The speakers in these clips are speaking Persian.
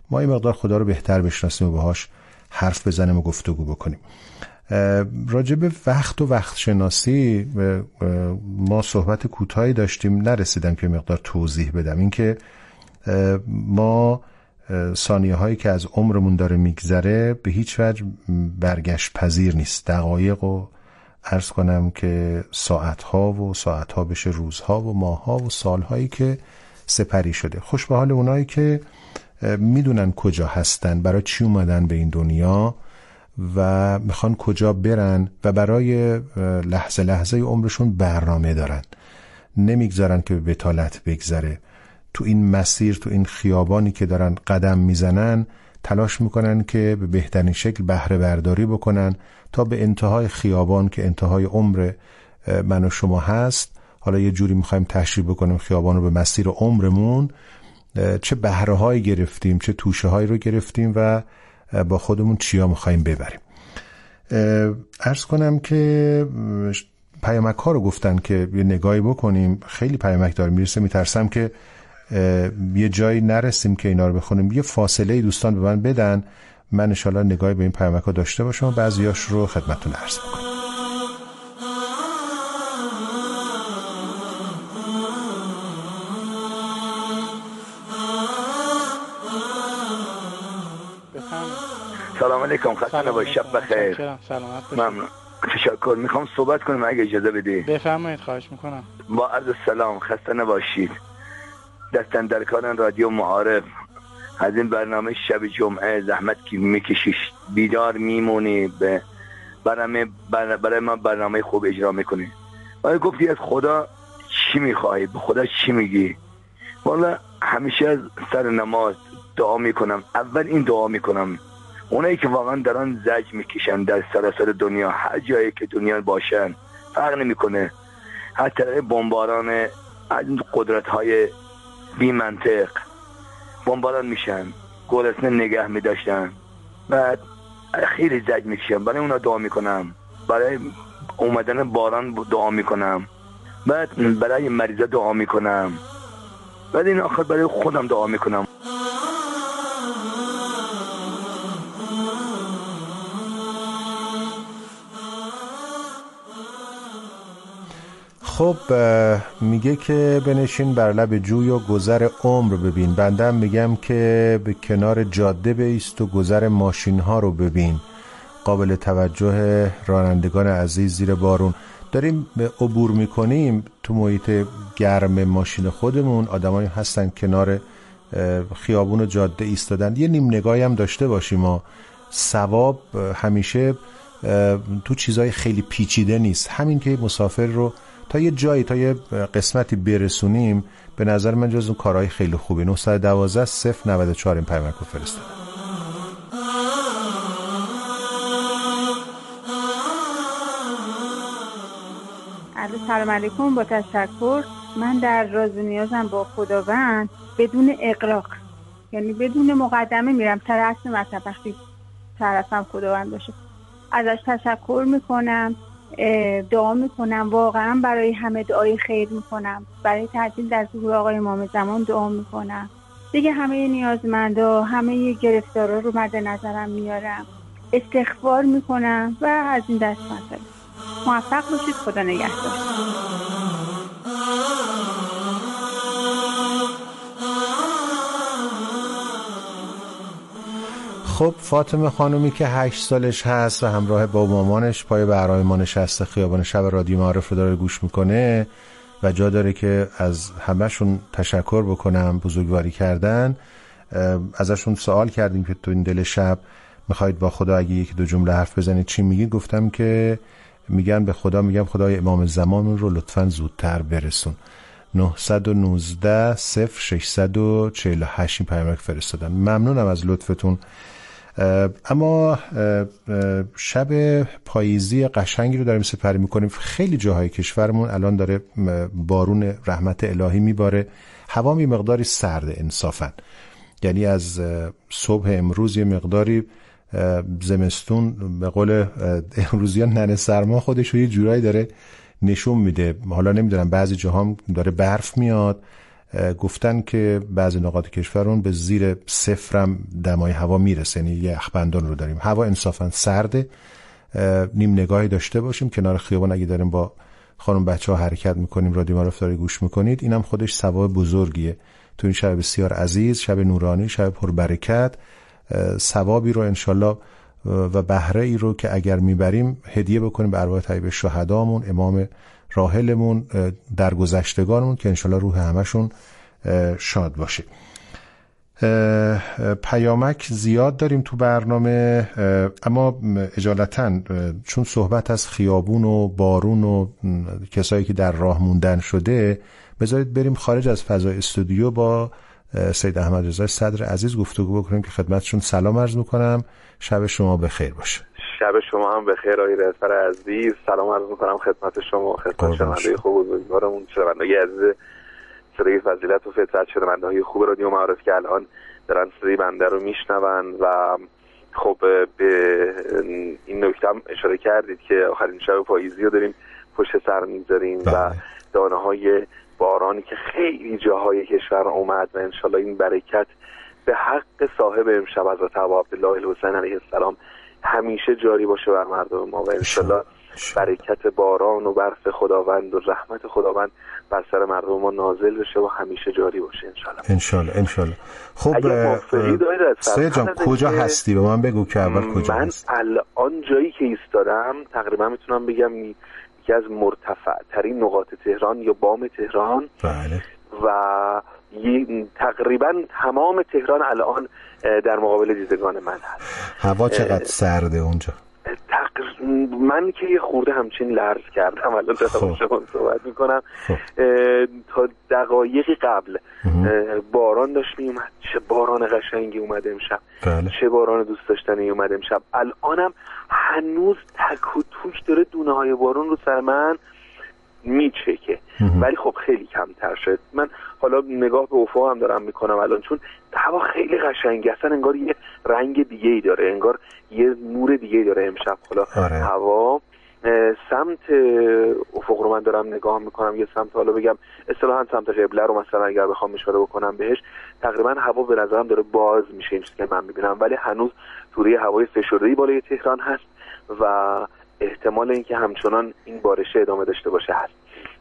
ما این مقدار خدا رو بهتر بشناسیم و باهاش حرف بزنیم و گفتگو بکنیم. راجع به وقت و وقت شناسی ما صحبت کوتاهی داشتیم، نرسیدم که مقدار توضیح بدم. این که ما ثانیه هایی که از عمرمون داره میگذره به هیچ وجه برگشت پذیر نیست. دقایق و عرض کنم که ساعت ها بشه روزها و ماه ها و سال هایی که سپری شده. خوش به حال اونایی که میدونن کجا هستن، برای چی اومدن به این دنیا و میخوان کجا برن و برای لحظه لحظه عمرشون برنامه دارن، نمیگذارن که به بتالت بگذره. تو این مسیر، تو این خیابانی که دارن قدم میزنن، تلاش میکنن که به بهترین شکل بهره برداری بکنن تا به انتهای خیابان که انتهای عمر من و شما هست، حالا یه جوری میخوایم تشریح بکنیم خیابان رو به مسیر عمرمون، چه بهره هایی گرفتیم، چه توشه هایی رو گرفتیم و با خودمون چیا میخوایم ببریم. عرض کنم که پیامک ها رو گفتن که یه نگاهی بکنیم، خیلی پیامک داره میرسه، میترسم که یه جایی نرسیم که اینا رو بخونیم. یه فاصله دوستان به من بدن، من انشالله نگاهی به این پیامک ها داشته باشم و بعضیاش رو خدمتتون عرض بکنم. سلام علیکم، خسته نباشید، شب بخیر. سلامت باشید. ممنون. تشکر. میخوام صحبت کنم اگه اجازه بدی. بفرمایید، خواهش میکنم. با عرض سلام، خسته نباشید. دستن در کارن رادیو معارف، از این برنامه شب جمعه زحمت که میکشی، بیدار میمونی، برای ما برنامه خوب اجرا میکنی. ولی گفتی از خدا چی میخوای، به خدا چی میگی؟ والا همیشه از سر نماز دعا میکنم. اول این دعا میکنم اونایی که واقعا دارن زج میکشن در سراسر دنیا، هر جایی که دنیا باشن، فرق نمیکنه، حتی بمباران از قدرت های بی منطق بمباران میشن، گرسنه نگه میداشتن، بعد خیلی زج میکشن. برای اونا دعا میکنم، برای اومدن باران دعا میکنم، بعد برای مریضا دعا میکنم، بعد این آخر برای خودم دعا میکنم. خب میگه که بنشین بر لب جوی و گذر عمر ببین. بندم میگم که به کنار جاده بایست و گذر ماشین ها رو ببین. قابل توجه رانندگان عزیز زیر بارون. داریم عبور میکنیم تو محیط گرم ماشین خودمون، آدمایی هستن کنار خیابون و جاده ایستادن. یه نیم نگاهی هم داشته باشیم. ما ثواب همیشه تو چیزای خیلی پیچیده نیست. همین که مسافر رو تا یه جایی، تا یه قسمتی برسونیم، به نظر من جز اون کارهای خیلی خوبی. 912 094 این پیامک رو فرستادم. سلام علیکم، با تشکر. من در راز و نیازم با خداوند بدون اغراق، یعنی بدون مقدمه میرم سر اصل مطلب، وقتی طرفم خداوند باشه ازش تشکر میکنم، دعا میکنم، واقعا برای همه دعای خیر میکنم، برای تعجیل در ظهور آقای امام زمان دعا میکنم دیگه، همه نیازمندا، همه گرفتارا رو مد نظرم میارم، استغفار میکنم و از این دست مسئله. موفق باشید، خدا نگهدار. خب فاطمه خانومی که 8 سالش هست و همراه با مامانش پای برای ما نشسته، خیابان شب رادیو معارف رو داره گوش میکنه و جا داره که از همهشون تشکر بکنم، بزرگواری کردن. ازشون سوال کردیم که تو این دل شب میخواید با خدا اگه یک دو جمله حرف بزنید چی میگید؟ گفتم که میگن به خدا، میگم خدای امام زمان رو لطفاً زودتر برسون. 919 0648 این پیامک فرستادن. ممنونم از لطفتون. اما شب پاییزی قشنگی رو داریم سپری میکنیم. خیلی جاهای کشورمون الان داره بارون رحمت الهی میباره. هوا می مقداری سرد انصافا، یعنی از صبح امروز یه مقداری زمستون به قول امروزیان ننه سرما خودش رو یه جورایی داره نشون میده. حالا نمیدونم بعضی جاها داره برف میاد، گفتن که بعضی نقاط کشورون به زیر 0 هم دمای هوا میرسه، یعنی یه یخبندان رو داریم. هوا انصافا سرده، نیم نگاهی داشته باشیم کنار خیابان. اگه داریم با خانم بچه‌ها حرکت میکنیم، رادیو معارف داره گوش میکنید، اینم خودش ثواب بزرگیه. تو این شب بسیار عزیز، شب نورانی، شب پربرکت، ثوابی رو انشالله و بهره ای رو که اگر میبریم هدیه بکنیم به ارواح طیب شهدامون، امام راحلمون، درگذشتگانمون، که انشالله روح همشون شاد باشه. پیامک زیاد داریم تو برنامه، اما اجالتاً چون صحبت از خیابون و بارون و کسایی که در راه موندن شده، بذارید بریم خارج از فضای استودیو با سید احمد رضا صدر عزیز گفتگو بکنیم که خدمتشون سلام عرض میکنم. شب شما بخیر باشه. شب شما هم بخیر آقای رضا عزیز. سلام عرض میکنم خدمت شما، خدمت شنوندگان خوب و بزرگوارمون، شنوندگان عزیز صدای فضیلت و فطرت، شنوندگان خوب رادیو معارف که الان دارن صدای بنده رو میشنون. و خب به این نکته هم اشاره کردید که آخرین شب پاییزی رو داریم پشت سر میذاریم و دانه‌های بارانی که خیلی جاهای کشور اومد و انشالله این برکت به حق صاحب امشب حضرت ابا عبدالله الحسین علیه السلام همیشه جاری باشه بر مردم ما و انشالله برکت باران و برف خداوند و رحمت خداوند بر سر مردم ما نازل بشه و همیشه جاری باشه انشالله. خب سید جان کجا هستی؟ به من بگو که اول کجا هستی. من الان جایی که ایستادم تقریبا میتونم بگم یکی از مرتفع ترین نقاط تهران یا بام تهران. بله. و تقریبا تمام تهران الان در مقابل دیدگان من هست. هوا چقدر سرده اونجا؟ من که یه خورده همچین لرز کردم الان دارم شما صحبت میکنم. تا دقایقی قبل باران داشت میومد. چه باران قشنگی اومد امشب. بله. چه باران دوست داشتنی اومد امشب. الانم هنوز تک و توک داره دونه های بارون رو سر من میچکه، ولی خب خیلی کمتر شد. من حالا نگاه به افق هم دارم میکنم الان، چون هوا خیلی قشنگه، اصلا انگار یه رنگ دیگه ای داره، انگار یه نور دیگه ای داره امشب. حالا هوا سمت افق رو من دارم نگاه میکنم، یه سمت حالا بگم اصطلاحاً سمت قبله رو مثلا اگر بخوام اشاره بکنم بهش، تقریبا هوا به نظرم داره باز میشه این چیزی که من میبینم، ولی هنوز توره هوای فشرده‌ای بالای تهران هست و احتمال اینکه همچنان این بارش ادامه داشته باشه هست.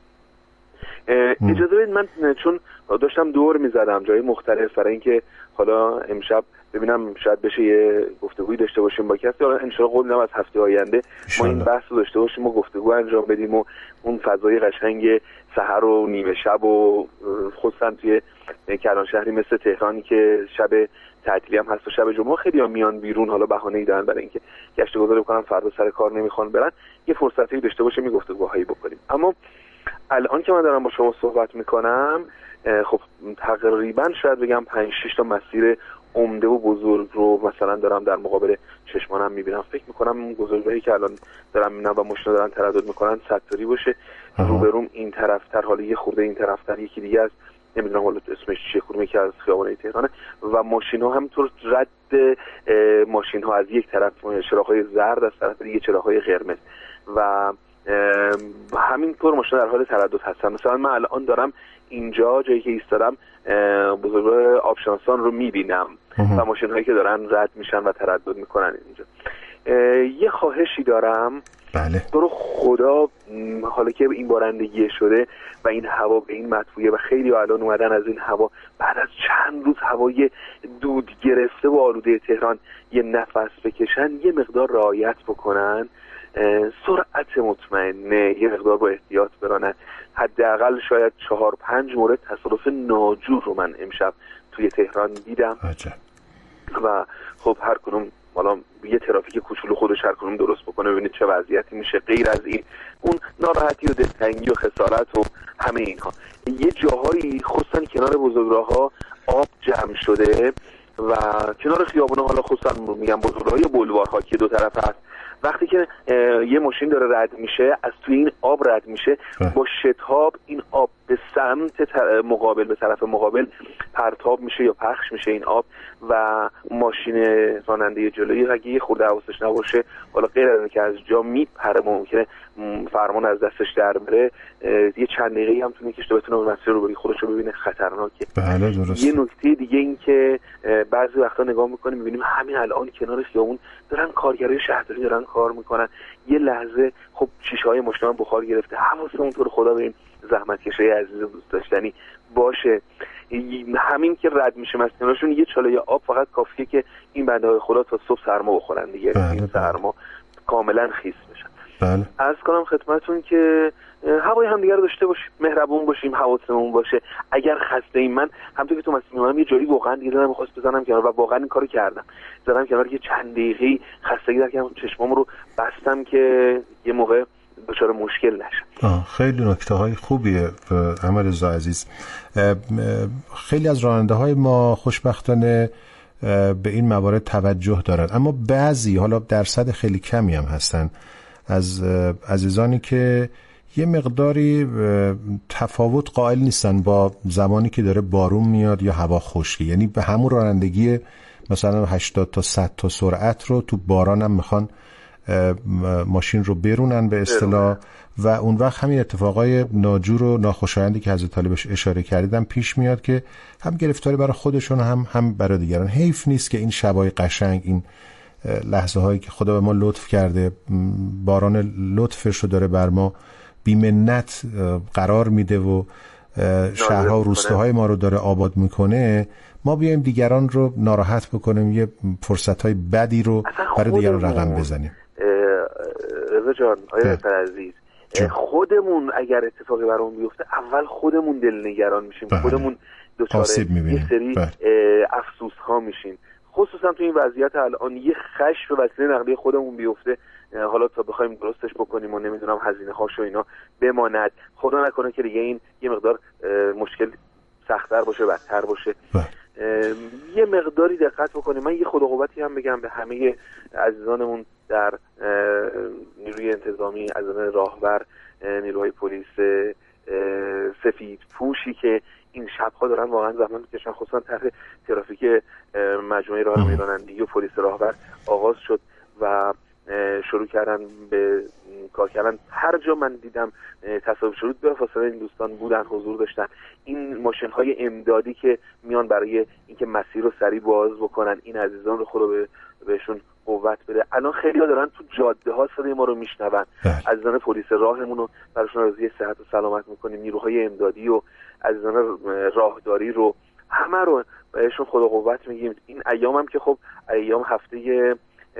اجازه بدید من چون داشتم دور میزدم جای مختلف برای اینکه حالا امشب ببینم شاید بشه یه گفتگویی داشته باشیم با کسی، حالا ان شاءالله قول میدم از هفته آینده ما این بحث رو داشته باشیم و گفتگو انجام بدیم و اون فضای قشنگ سحر و نیمه شب و خصوصا توی کلان شهری مثل تهرانی که شب تعطیلی هم هست و شب جمعه خیلی ها میان بیرون، حالا بهانه‌ای دارن برای اینکه گشت گذاری بکنن، فردا سر کار نمیخوان برن، یه فرصتی داشته باشیم یه گفتگوهایی بکنیم. اما الان که من دارم با شما صحبت میکنم خب تقریبا شاید بگم 5-6 تا مسیر عمده و بزرگ رو مثلا دارم در مقابل چشمانم میبینم. فکر میکنم اون بزرگایی که الان دارم میبینم و ماشینا دارن تردد میکنن ستاری باشه. روبروم این طرفتر، حالا یه خورده این طرفتر یکی دیگه از نمیدونم حالا اسمش چیه، کدوم یکی از خیابان‌های تهرانه و ماشین‌ها همینطور رد ماشین‌ها از یک طرف چراغ‌های زرد، از طرف دیگه چراغ‌های قرمز و همینطور ماشینا در حال تردد هستن. مثلا من الان دارم اینجا جایی که ایستادم بزرگراه آبشناسان رو میبینم و ماشین‌هایی که دارن رد میشن و تردد میکنن اینجا. یه خواهشی دارم. بله. برو خدا، حالا که این بارندگی شده و این هوا به این مطبوعه و خیلی الان اومدن از این هوا بعد از چند روز هوای دود گرفته و آلوده تهران یه نفس بکشن، یه مقدار رعایت بکنن، سرعت مطمئنه، یه مقدار با احتیاط برانن. حداقل شاید 4-5 مورد تصادف ناجور رو من امشب توی تهران دیدم. عجب. و خب هر کدوم حالا یه ترافیک کوچولو خودش هر کدوم درست بکنه ببینید چه وضعیتی میشه. غیر از این اون ناراحتی و دلتنگی و خسارت و همه اینها، یه جاهایی خصوصا کنار بزرگراه‌ها آب جمع شده و کنار خیابونا، حالا خصوصا میگم بزرگراه‌ها یا بولوارها که دو طرف هست وقتی که یه ماشین داره رد میشه، از توی این آب رد میشه، با شتاب این آب به سمت مقابل، به طرف مقابل پرتاب میشه یا پخش میشه این آب و ماشین راننده جلویی اگه یه خورده حواسش نباشه، حالا غیر از اینکه از جا میپره، ممکنه فرمان از دستش در بره، یه چند دقیقه‌ای هم تو میکشه بتونه اون مسیر رو بری خودش رو ببینه خطرناکه. بله درست. یه نکته دیگه این که بعضی وقتا نگاه میکنیم میبینیم همین الان کنار خیابون دارن کارگرای شهرداری دارن کار میکنن، یه لحظه خب شیشه‌های ماشین بخار گرفته، حواسمون تو رو خدا به این زحمتکشای عزیز و دوست داشتنی باشه. همین که رد میشه از کنارشون یه چاله آب فقط کافیه که این بنده‌های خدا تا صبح سرما بخورن دیگه. این سرما کاملا خیس بشن. بله. عرض کنم خدمتتون که هوای همدیگه رو داشته باشیم، مهربون باشیم، حواسمون باشه. اگر خسته ایم، من همونطور که تو مسئله یه جایی واقعا دیگه دلم می‌خواست بزنم کنار و واقعا این کارو کردم. زدم کنار یه چند دقیقه‌ای خستگی در کردم، چشمام رو بستم که یه موقع دچار مشکل نشم. خیلی نکته‌های خوبیه احمدرضا عزیز. خیلی از راننده‌های ما خوشبختانه به این موارد توجه دارن، اما بعضی، حالا درصد خیلی کمی هم هستن از عزیزانی که یه مقداری تفاوت قائل نیستن با زمانی که داره بارون میاد یا هوا خشکه، یعنی به همون رانندگی مثلا 80 تا 100 تا سرعت رو تو باران هم میخوان ماشین رو برونن به اصطلاح و اون وقت همین اتفاقای ناجور و ناخوشایندی که حضرت علی بهش اشاره کردن پیش میاد که هم گرفتاری برای خودشون هم برای دیگران. حیف نیست که این شبای قشنگ، این لحظه هایی که خدا به ما لطف کرده، باران لطفش رو داره بر ما بی‌منت قرار میده و شهرها و روستاهای ما رو داره آباد میکنه، ما بیایم دیگران رو ناراحت بکنیم، یه فرصت‌های بدی رو برای دیگران رقم بزنیم. رضا جان، آیا عزیز، خودمون اگر اتفاقی برامون بیفته اول خودمون دلنگران میشیم، خودمون دچار یه سری افسوس ها میشیم، خصوصا تو این وضعیت الان. یه خشم به وسیله نقلیه خودمون بیفته، حالا تا بخوایم درستش بکنیم و نمیدونم هزینه هاش و اینا بماند، خدا نکنه که دیگه این یه مقدار مشکل سخت‌تر باشه، بدتر باشه. یه مقداری دقت بکنیم. من یه خدا قوتی هم بگم به همه عزیزانمون در نیروی انتظامی، عزیزان راهبر، نیروهای پلیس سفید پوشی که این شب‌ها دارن واقعا زحمت می‌کشن، خصوصا طرح ترافیک مجموعه راه رانندگی و پلیس راهبر آغاز شد و شروع کردن به کار کردن. هر جا من دیدم تصاویر شروع به فاصله این دوستان بودن، حضور داشتن. این ماشین‌های امدادی که میان برای اینکه مسیر رو سریع باز بکنن، این عزیزان رو خدا بهشون قوت بده. الان خیلی‌ها دارن تو جاده‌ها صدای ما رو میشنون. عزیزان پلیس راهمون رو براشون آرزوی صحت و سلامت می‌کنیم، نیروهای امدادی و عزیزان راهداری رو، همه رو بهشون خدا قوت میگیم. این ایام هم که خب ایام هفته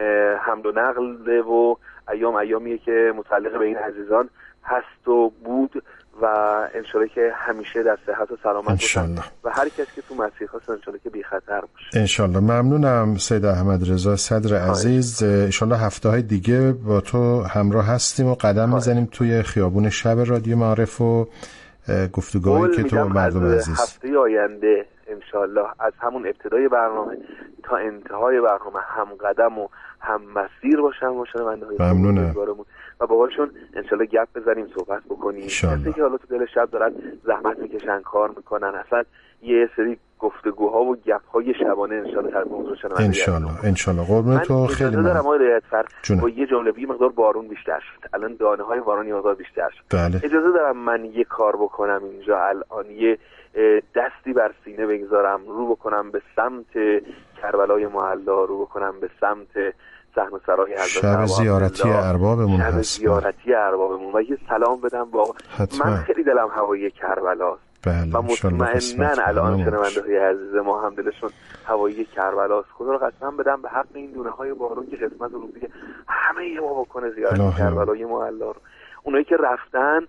حمل و نقل و ایامیه که متعلق به این عزیزان هست و بود و انشالله که همیشه در صحت و سلامت باشن و هر کسی که تو مسیر هست انشالله که بی خطر باشه. انشالله. ممنونم سید احمدرضا صدر عزیز. انشالله هفته‌های دیگه با تو همراه هستیم و قدم میزنیم توی خیابون شب رادیو معارف و گفتگوهایی که تو مردم عزیز. هفته آینده انشالله از همون ابتدای برنامه تا انتهای برنامه هم قدم و هم مسیر باشن بنده‌های ممنونم و باهاشون انشالله گپ بزنیم، صحبت بکنیم. کسی که حالا تو دل شب دارن زحمت میکشن، کار میکنن، اصلا یه سری گفتگوها و گپ‌های شبانه انشالله در موضوع شنونده انشالله قربون تو. خیلی ممنون. من دارم آقای رایت‌فر با یه جمله بی مقدار بارون بیشتر شد، الان دانه‌های باران مقدار بیشتر شد. بله. اجازه دارم من یه کار بکنم اینجا الان، یه دستی بر سینه بگذارم، رو بکنم به سمت کربلای معلا، رو بکنم به سمت صحن سرای حضرت شب زیارتی اربابمون هست، زیارتی اربابمون و یه سلام بدم. با من خیلی دلم هوای کربلاست. بله. و مطمئنن الان شنونده‌های عزیز ما هم دلشون هوایی کربلاست. خدا رو قسم بدم به حق این دونه‌های بارون که قسمت روزی که همه ما بکنه زیارت کربلای معلا رو. اونایی که رفتن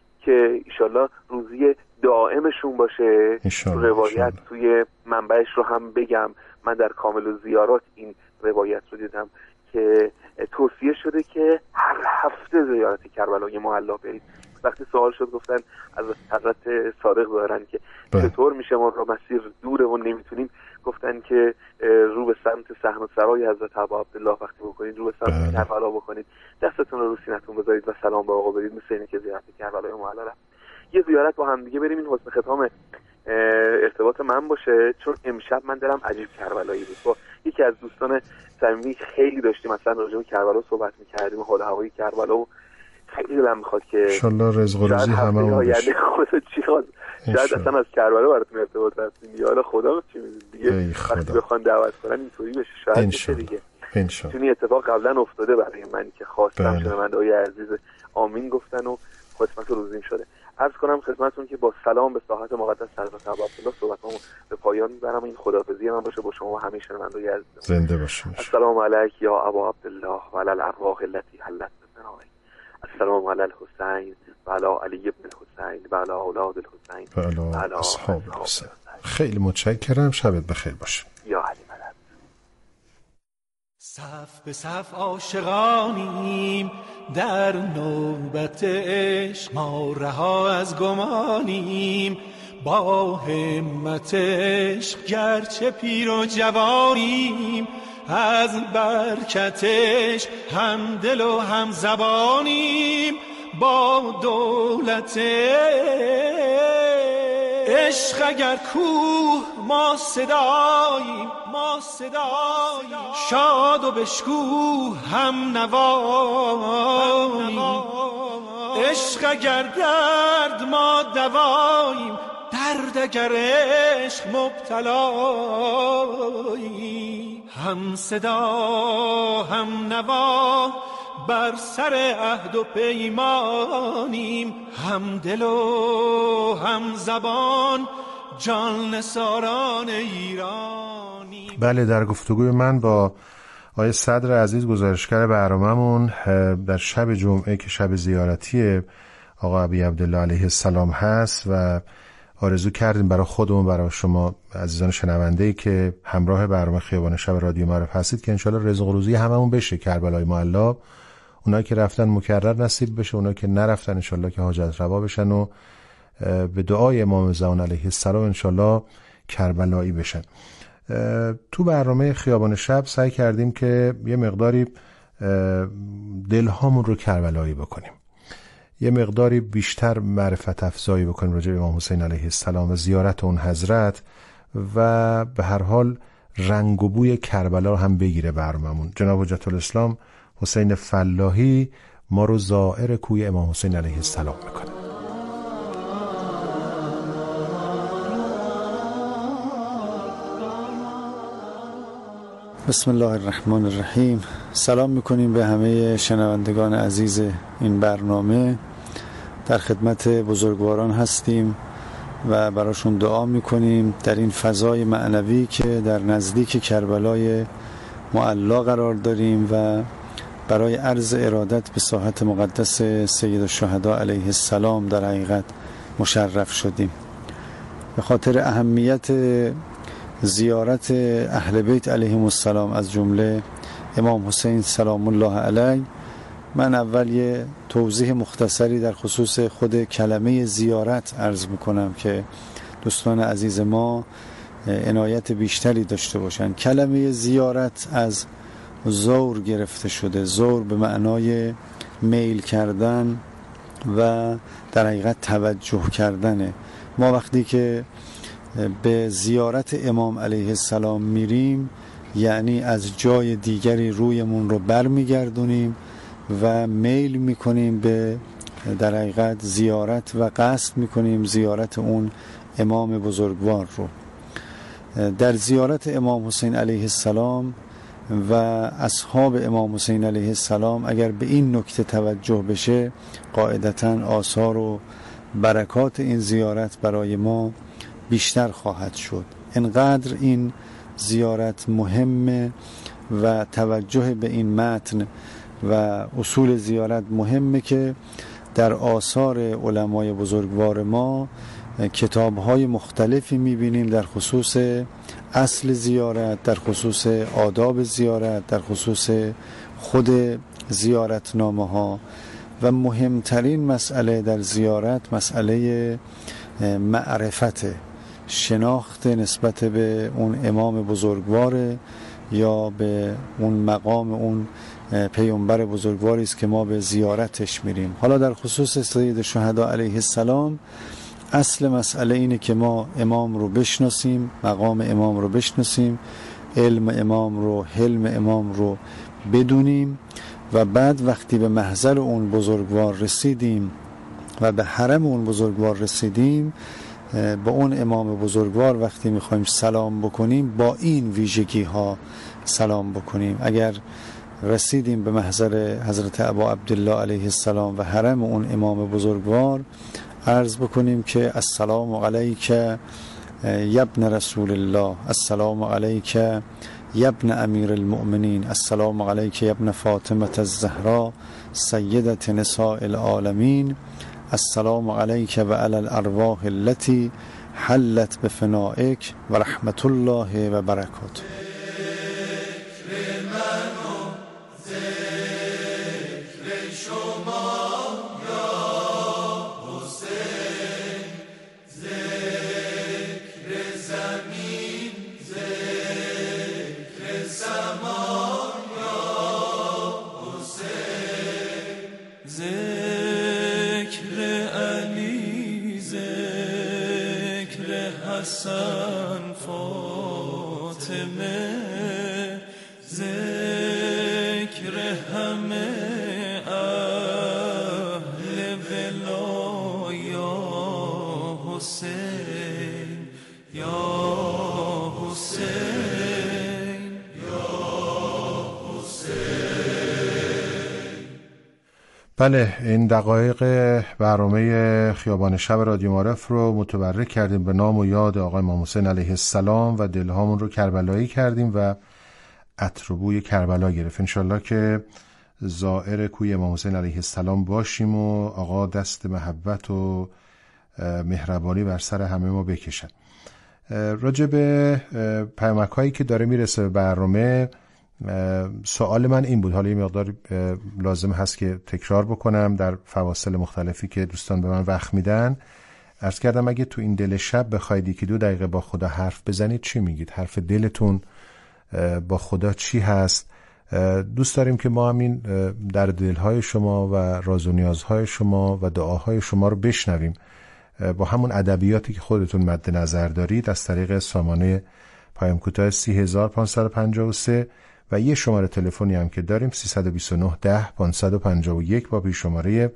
که ایشالله روزی دائمشون باشه. روایت توی منبعش رو هم بگم، من در کامل الزیارات این روایت رو دیدم که توصیه شده که هر هفته زیارت کربلای معلا برید. وقتی سوال شد گفتن از حضرت صادق دارن که چطور میشه ما را مسیر دوره و نمیتونیم، گفتن که رو به سمت صحن سرای حضرت ابا عبدالله وقتی بکنید بکنید، رو به سمت کربلا بکنید، دستتون رو سینه‌تون بذارید و سلام به آقا برید، مثل اینه که زیارت کربلای معلی رفت. یه زیارت با هم دیگه بریم، این حسن ختام ارتباط من باشه، چون امشب من دلم عجیب کربلایی بود. با یکی از دوستان صمیمی خیلی داشتیم مثلا راجع به کربلا صحبت می‌کردیم، حال هوای کربلا، و خیلی دلم می‌خواد که ان شاءالله رزق و روزی هممون بشه. خدا چی خواست شاید اصلا از کربلا براتون ارتباط رفتیم، یا حالا خدا چی می‌دونه دیگه، وقتی بخوان دعوت کنن اینطوری بشه شاید بشه دیگه. چون این اتفاق قبلا افتاده برای من که خواستم شنونده‌های عزیز آمین گفتن و خدمت روزین شده. عرض کنم خدمتتون که با سلام به ساحت مقدس حضرت عبدالله صحبتامو به پایان میبرم. این خداحافظی من باشه با شما و همه شنونده‌های عزیز. زنده باشین. السلام علیک یا ابا عبدالله و علی الارواح التي حلت بثنائک. السلام علی الحسین و علی علی ابن الحسین و علی اولاد الحسین و علی اصحاب الحسین. خیلی متشکرم، شبت بخیر باشه. یا علی مدد. صف به صف عاشقانیم، در نوبت عشق ما رها از گمانیم، با همت عشق گرچه پیر و جوانیم، از برکتش هم دل و هم زبانیم، با دولت عشق اگر کوه ما صداییم، شاد و بشکوه هم نواییم، عشق اگر درد ما دواییم، درد اگر عشق مبتلاییم، هم صدا هم نوا بر سر عهد و پیمانیم، هم دل و هم زبان جان نثاران ایرانیم. بله، در گفتگوی من با آقای صدر عزیز گزارشگر برنامه‌مون در شب جمعه که شب زیارتی آقا ابی عبدالله علیه السلام هست و آرزو کردیم برای خودمون، برای شما عزیزان شنونده‌ای که همراه برنامه خیابان شب رادیو معرف هستید که انشالله رزق و روزی هممون بشه، کربلای معلی، اونایی که رفتن مکرر نصیب بشه، اونایی که نرفتن انشالله که حاجت روا بشن و به دعای امام زمان علیه السلام انشالله کربلایی بشن. تو برنامه خیابان شب سعی کردیم که یه مقداری دلهامون رو کربلایی بکنیم، یه مقداری بیشتر معرفت افزایی بکنیم راجع به امام حسین علیه السلام و زیارت اون حضرت، و به هر حال رنگ و بوی کربلا رو هم بگیره برنامه‌مون. جناب حجت الاسلام حسین فلاحی ما رو زائر کوی امام حسین علیه السلام میکنه. بسم الله الرحمن الرحیم. سلام میکنیم به همه شنوندگان عزیز این برنامه. در خدمت بزرگواران هستیم و براشون دعا میکنیم در این فضای معنوی که در نزدیک کربلای معلی قرار داریم و برای عرض ارادت به ساحت مقدس سید الشهدا علیه السلام در حقیقت مشرف شدیم. به خاطر اهمیت زیارت اهل بیت علیهم السلام از جمله امام حسین سلام الله علیه، من اول یه توضیح مختصری در خصوص خود کلمه زیارت عرض میکنم که دوستان عزیز ما عنایت بیشتری داشته باشن. کلمه زیارت از زور گرفته شده، زور به معنای میل کردن و در حقیقت توجه کردنه. ما وقتی که به زیارت امام علیه السلام میریم یعنی از جای دیگری رویمون رو برمیگردونیم و میل میکنیم به در حقیقت زیارت و قصد میکنیم زیارت اون امام بزرگوار رو. در زیارت امام حسین علیه السلام و اصحاب امام حسین علیه السلام اگر به این نکته توجه بشه قاعدتاً آثار و برکات این زیارت برای ما بیشتر خواهد شد. انقدر این زیارت مهمه و توجه به این متن و اصول زیارت مهمه که در آثار علمای بزرگوار ما کتاب‌های مختلفی می‌بینیم در خصوص اصل زیارت، در خصوص آداب زیارت، در خصوص خود زیارتنامه‌ها و مهمترین مسئله در زیارت مسئله معرفت، شناخت نسبت به اون امام بزرگوار یا به اون مقام اون پیامبر بزرگواری است که ما به زیارتش میریم. حالا در خصوص سید شهدا علیه السلام، اصل مسئله اینه که ما امام رو بشناسیم، مقام امام رو بشناسیم، علم امام رو، حلم امام رو بدونیم و بعد وقتی به محضر اون بزرگوار رسیدیم و به حرم اون بزرگوار رسیدیم، با اون امام بزرگوار وقتی میخوایم سلام بکنیم با این ویژگی ها سلام بکنیم. اگر رسیدیم به محضر حضرت ابا عبدالله علیه السلام و حرم اون امام بزرگوار، عرض بکنیم که السلام علیک یبن رسول الله، السلام علیک یبن امیر المؤمنین، السلام علیک یبن فاطمه الزهرا سیدة نساء العالمین، السلام علیک و علی الارواح التي حلت بفنائک و رحمت الله و برکاته. حسن فاطمه، ذکر همه اهل ولا، یا حسین یا حسین یا حسین. بله، این دقایق برنامه خیابان شب رادیو معارف رو متبرک کردیم به نام و یاد آقای امام حسین علیه السلام و دلهامون رو کربلایی کردیم و عطر و بوی کربلا گرفت. انشالله که زائر کوی امام حسین علیه السلام باشیم و آقا دست محبت و مهربانی بر سر همه ما بکشن. راجع به پیامک‌هایی که داره میرسه به برنامه، سوال من این بود، حالا یه مقدار لازم هست که تکرار بکنم در فواصل مختلفی که دوستان به من وقت میدن. عرض کردم اگه تو این دل شب بخواید 1-2 دقیقه با خدا حرف بزنید چی میگید؟ حرف دلتون با خدا چی هست؟ دوست داریم که ما همین در دلهای شما و راز و نیازهای شما و دعاهای شما رو بشنویم با همون ادبیاتی که خودتون مد نظر دارید از طریق سامانه پیام کوتاه 30553 و یه شماره تلفنی هم که داریم 329 10 551 با پیش‌شماره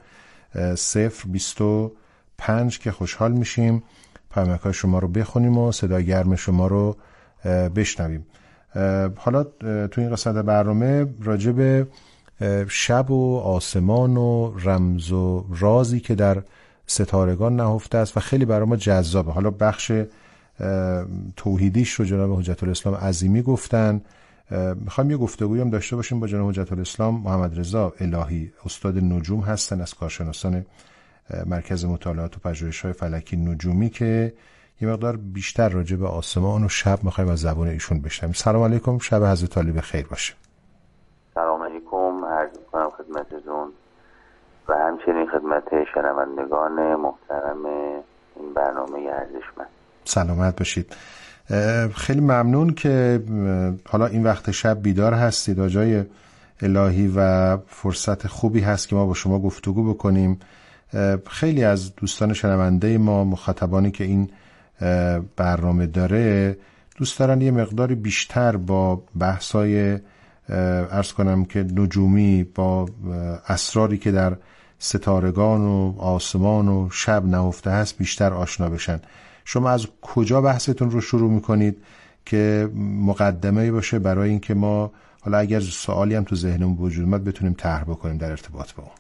025 که خوشحال میشیم پیامک‌های شما رو بخونیم و صدای گرم شما رو بشنویم. حالا تو این قسمت برنامه راجع به شب و آسمان و رمز و رازی که در ستارگان نهفته است و خیلی برای ما جذابه. حالا بخش توحیدیش رو جناب حجت الاسلام عظیمی گفتن. میخوایم یه گفتگویی هم داشته باشیم با جناب حجت الاسلام محمد رضا الهی، استاد نجوم هستن از کارشناسان مرکز مطالعات و پژوهش‌های فلکی نجومی، که یه مقدار بیشتر راجع به آسمان و شب میخوایم از زبان ایشون بشنویم. سلام علیکم، شب حضرت علی بخیر باشه. سلام علیکم، عرض می‌کنم خدمتتون و همچنین خدمت شنوندگان محترم این برنامه ارزشمند. سلامت باشید. خیلی ممنون که حالا این وقت شب بیدار هستید آجای الهی و فرصت خوبی هست که ما با شما گفتگو بکنیم. خیلی از دوستان شنونده ما، مخاطبانی که این برنامه داره، دوست دارن یه مقداری بیشتر با بحثای عرض کنم که نجومی، با اسراری که در ستارگان و آسمان و شب نهفته هست بیشتر آشنا بشن. شما از کجا بحثتون رو شروع میکنید که مقدمه‌ای باشه برای اینکه ما حالا اگر سوالی هم تو ذهنمون وجود اومد بتونیم طرح بکنیم در ارتباط با اون؟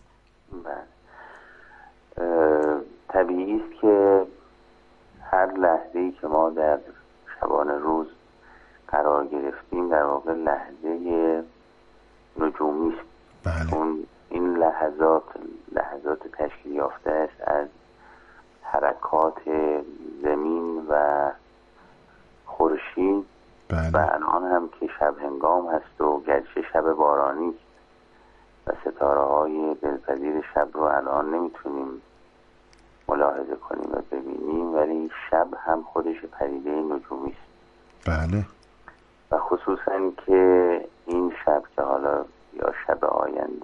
طبیعی است که هر لحظه‌ای که ما در شبانه روز قرار گرفتیم در واقع لحظه نجومی است. بله. این لحظات تشکیل یافته است از حرکات زمین و خورشید. بله. و الان هم که شب هنگام هست و گرچه شب بارانی است و ستاره های دلپذیر شب رو الان نمیتونیم ملاحظه کنیم و ببینیم، ولی شب هم خودش پدیده نجومی است. بله. و خصوصا که این شب که حالا یا شب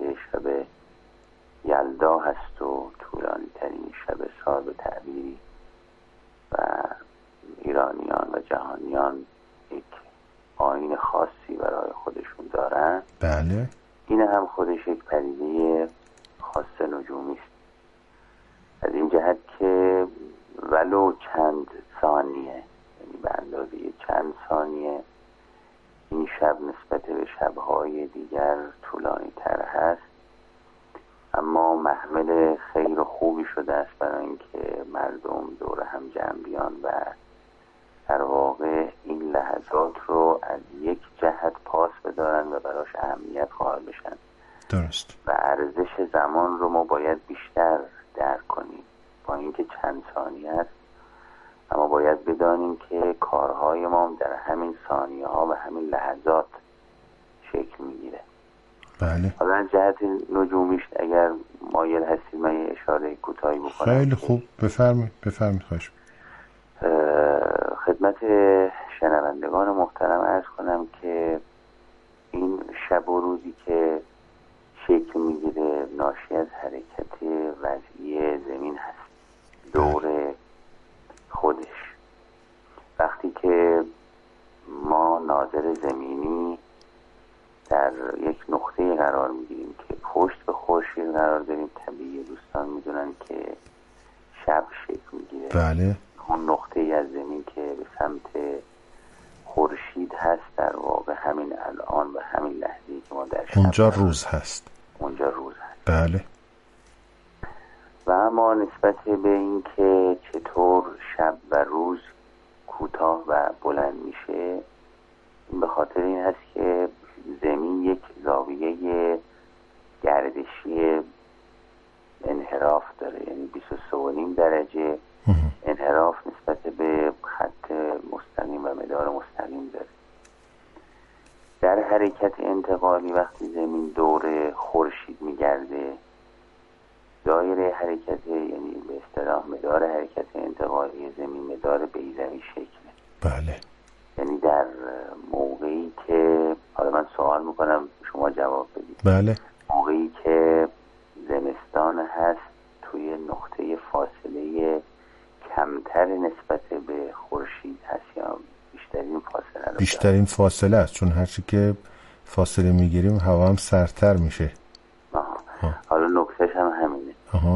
شب یلدا هست و طولانی ترین شب سال به تعبیری و ایرانیان و جهانیان یک آیین خاصی برای خودشون دارن. بله. این هم خودش یک پدیده خاص نجومی است، از این جهت که ولو چند ثانیه، یعنی به اندازه چند ثانیه این شب نسبت به شبهای دیگر طولانی تر هست، اما محمل خیر و خوبی شده است برای اینکه مردم دور هم جمع بیان و در واقع این لحظات رو از یک جهت پاس بدارن و براش اهمیت قائل بشن. درست. و ارزش زمان رو ما باید بیشتر درک کنیم، با اینکه چند ثانیه است اما باید بدانیم که کارهای ما در همین ثانیه ها و همین لحظات شکل میگیره. بله. حالا از جهت نجومیش اگر مایل هستید من یه اشاره کوتاهی بکنم. خیلی خوب، بفرمایید خواهش. خدمت شنوندگان محترم عرض کنم که این شب و روزی که شکل میگیره ناشی از حرکت وضعی زمین هست دور خودش. وقتی که ما ناظر زمینی در یک نقطه قرار میگیریم که پشت به خورشید قرار داریم، طبیعی دوستان میدونن که شب شکل میگیره. بله. اون نقطه از زمین که به سمت خورشید هست در واقع همین الان و همین لحظه‌ای که ما در شب اونجا روز هست. اونجا روز هست. بله. و اما نسبت به این که چطور شب و روز کوتاه و بلند میشه، این به خاطر این هست که زمین یک زاویه گردشی انحراف داره، یعنی 23.5 درجه انحراف نسبت به خط مستقیم و مدار مستقیم داره. در حرکت انتقالی وقتی زمین دور خورشید میگرده، دایره حرکت یعنی به اصطلاح مدار حرکت انتقالی زمین مدار بیضوی شکله. بله. یعنی در موقعی که حالا من سوال میکنم شما جواب بدید. بله. موقعی که زمستان هست توی نقطه فاصله کمتر نسبت به خورشید هست یا بیشترین فاصله؟ بیشترین فاصله است، چون هرچی که فاصله میگیریم هوا هم سردتر میشه. حالا نکتهش هم همینه.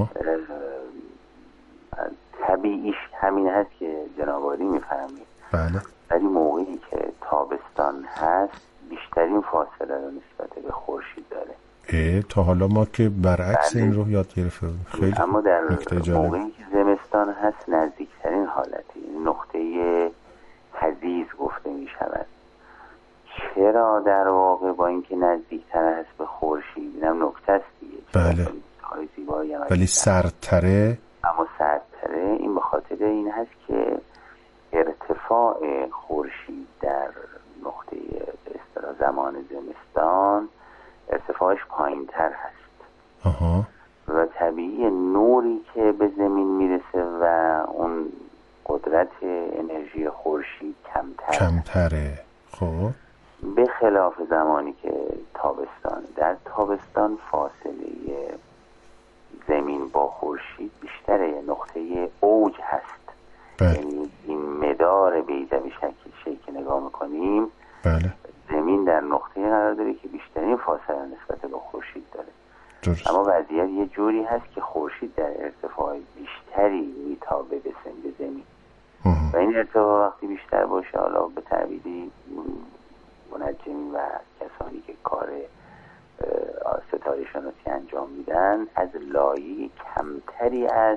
طبیعیش همین هست که جنابعالی میفهمید. بله. ولی موقعی که تابستان هست بیشترین فاصله رو نسبت به خورشید داره. تا حالا ما که برعکس این رو یاد گرفتیم. خیلی اما در موقعی که زمستان هست نزدیکترین حالتی، نقطه حضیض گفته می شود. چرا در واقع با اینکه نزدیکتر هست به خورشید، اینم نکته است دیگه. بله. ولی سردتره. اما سردتره این به خاطر این هست که ارتفاع خورشید در نقطه به اصطلاح زمان زمستان ارتفاعش پایین تر هست. و طبیعی نوری که به زمین میرسه و اون قدرت انرژی خورشید کمتره. خب به خلاف زمانی که تابستان، در تابستان فاصله زمین با خورشید بیشتره، نقطه اوج هست. یعنی این مدار بیضوی شکل نگاه میکنیم. بله. زمین در نقطه قرار داره که بیشترین فاصله نسبت به خورشید داره. درست. اما وضعیت یه جوری هست که خورشید در ارتفاع بیشتری میتابه به سمت زمین و این ارتفاع وقتی بیشتر باشه، حالا به تعبیری منجمی و کسانی که کار ستاره شناسی انجام میدن از لایه کمتری از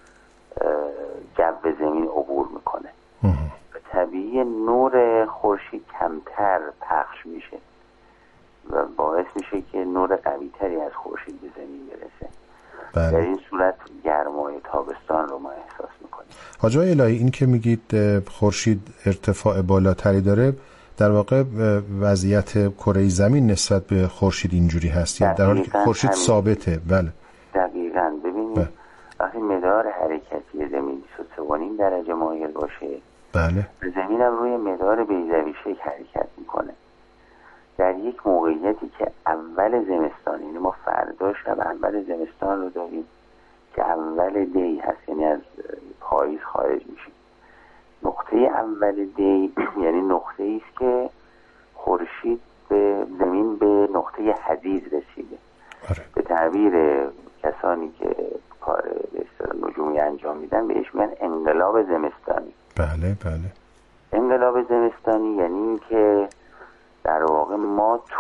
جو زمین عبور میکنه و طبیعی نور خورشید کمتر پخش میشه و باعث میشه که نور قوی تری از خورشید به زمین برسه. بله. در این صورت گرمای تابستان رو ما احساس میکنیم. حاج آقای الهی، این که میگید خورشید ارتفاع بالاتری داره، در واقع وضعیت کره زمین نسبت به خورشید اینجوری هست، در حالی که خورشید ثابته. بله دقیقاً. ببینید وقتی مدار حرکتی زمین 23.5 درجه مایل باشه، بله، زمین هم روی مدار بیضوی شکل حرکت میکنه. در یک موقعیتی که اول زمستان، یعنی ما فردا شب اول زمستان رو داریم که اول دی هست، یعنی از پاییز خارج میشیم. نقطه اول دی یعنی نقطه است که خورشید به زمین به نقطه حضیض رسیده. به تعبیر کسانی که کار به اصطلاح نجومی انجام میدن بهش میگن انقلاب زمستانی. بله بله. انقلاب زمستانی یعنی که در واقع ما